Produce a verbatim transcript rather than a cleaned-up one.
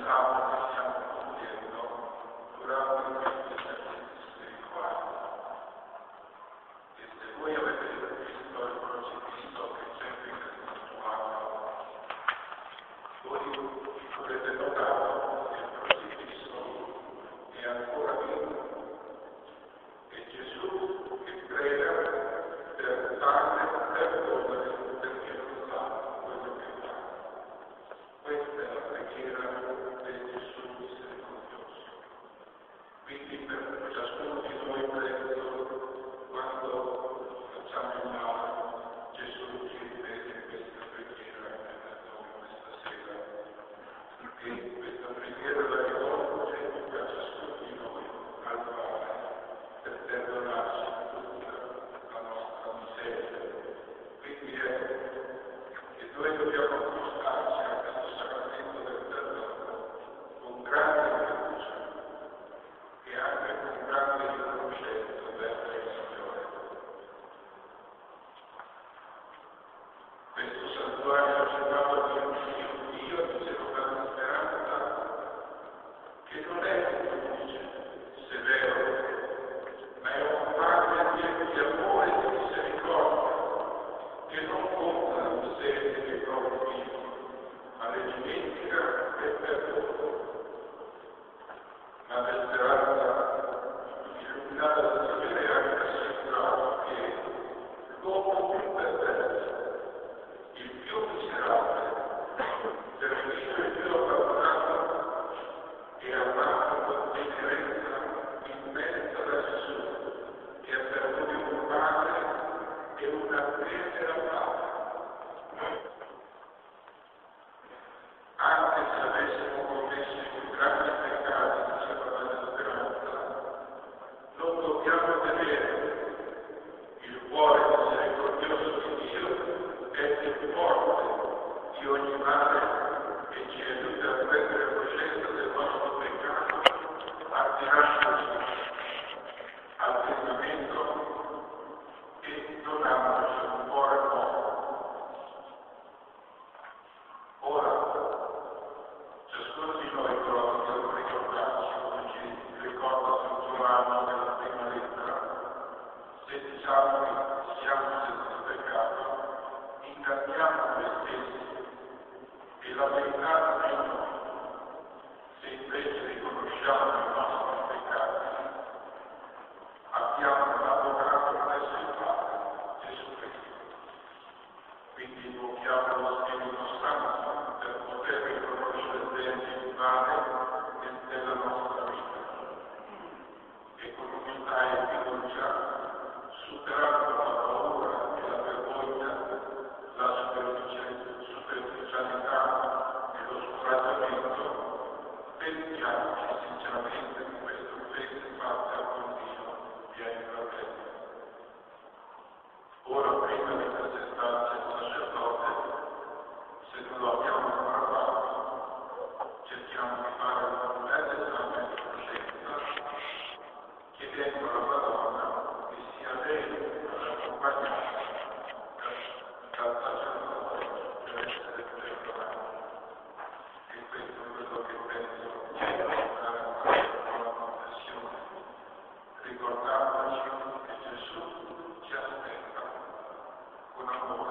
salmo che stiamo compiendo durante questi esercizi spirituali. E se voi avete visto il crocifisso che c'è qui nel santuario, voi avrete notato che il crocifisso è ancora vivo. E Gesù che prega per Padre, perdonami perché non sanno quello che fanno. Questa è la preghiera del Gesù misericordioso. Quindi per ciascuno di noi presto, quando facciamo il male, Gesù ci ripete questa preghiera che perdoni questa sera. E questa preghiera la rivolge a ciascuno di noi al Padre per perdonarci tutta la nostra miseria. Quindi è che noi dobbiamo accostarci a questo sacramento del perdono con grande fiducia e anche con grande riconoscenza verso il Signore. Questo santuario riservato di un Dio, dicevo, per la speranza che non è un giudice severo, ma è un padre pieno di amore e di misericordia, che non conta la miseria dei propri figli, ma le dimentica e perdona. Ma la speranza, illuminata dal sapere, ha anche assicurato che l'uomo più perverso, il più miserabile, perfino il più abbandonato e amato con tenerezza immensa da Gesù, che ha per lui un padre e una tenera padre. Anche se avessimo commesso i grandi peccati, diceva la speranza, non dobbiamo temere. Il cuore misericordioso di Dio è più forte di ogni male e ci aiuta a prendere coscienza del nostro peccato, attirandoci al firmamento e donandoci un cuore nuovo. Ora, ciascuno di noi però dobbiamo ricordarci, come ci ricorda San Giovanni nella prima lettera, se diciamo che siamo senza peccato, inganniamo noi stessi e la verità non è in noi. Se invece riconosciamo i nostri peccati, abbiamo un avvocato presso il Padre, Gesù Cristo. Quindi invochiamo lo Spirito Santo per poter riconoscere bene il Padre nella nostra vita. E con umiltà e fiducia, superando la paura e la vergogna, la superficialità e lo scoraggiamento, pensiamoci sinceramente di queste offese fatte a con Dio e ai fratelli. Ora, prima di presentarci al sacerdote, se non lo abbiamo ancora fatto, cerchiamo di fare un bel esame di coscienza, chiedendo alla Madonna che sia lei ad accompagnarci dal sacerdote per essere perdonati. E questo è quello che penso di fare con la confessione, ricordandoci che Gesù ci aspetta con amore.